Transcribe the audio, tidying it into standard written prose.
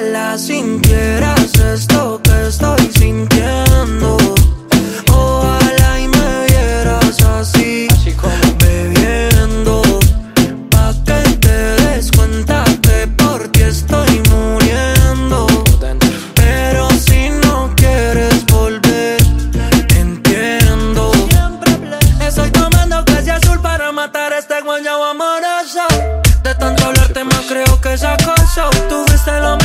Ojalá sintieras esto que estoy sintiendo. Ojalá y me vieras así, bebiendo, pa' que te des cuenta que por ti estoy muriendo. Pero si no quieres volver, entiendo. Estoy tomando clase azul para matar este guayabo amoroso. De tanto hablarte más creo que es acoso. Tú fuiste lo